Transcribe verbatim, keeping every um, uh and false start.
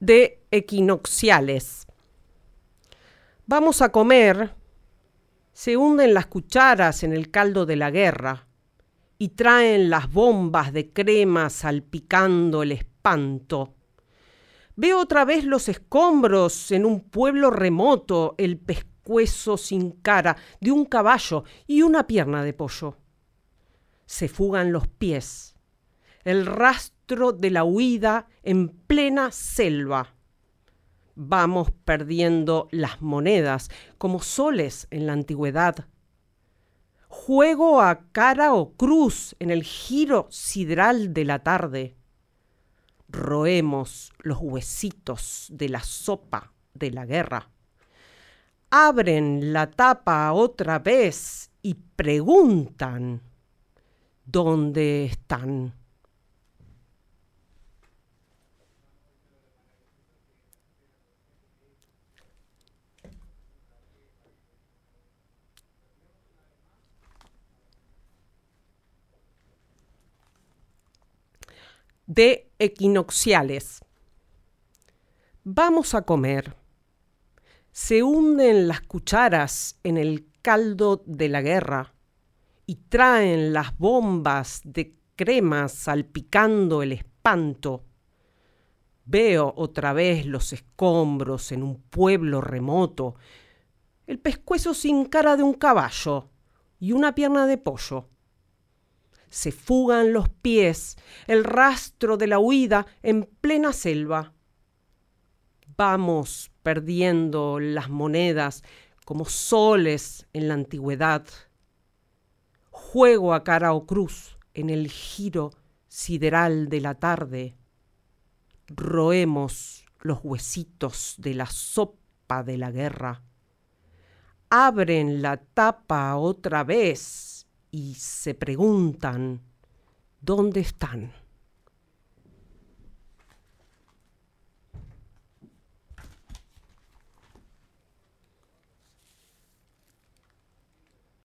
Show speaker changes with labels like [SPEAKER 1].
[SPEAKER 1] de equinocciales. Vamos a comer, se hunden las cucharas en el caldo de la guerra y traen las bombas de crema salpicando el espanto. Veo otra vez los escombros en un pueblo remoto, el pescuezo sin cara de un caballo y una pierna de pollo. Se fugan los pies, el rastro de la huida en plena selva. Vamos perdiendo las monedas como soles en la antigüedad. Juego a cara o cruz en el giro sideral de la tarde. Roemos los huesitos de la sopa de la guerra. Abren la tapa otra vez y preguntan ¿dónde están? De equinocciales. Vamos a comer. Se hunden las cucharas en el caldo de la guerra y traen las bombas de crema salpicando el espanto. Veo otra vez los escombros en un pueblo remoto, el pescuezo sin cara de un caballo y una pierna de pollo. Se fugan los pies, el rastro de la huida en plena selva. Vamos perdiendo las monedas como soles en la antigüedad. Juego a cara o cruz en el giro sideral de la tarde. Roemos los huesitos de la sopa de la guerra. Abren la tapa otra vez y se preguntan ¿dónde están?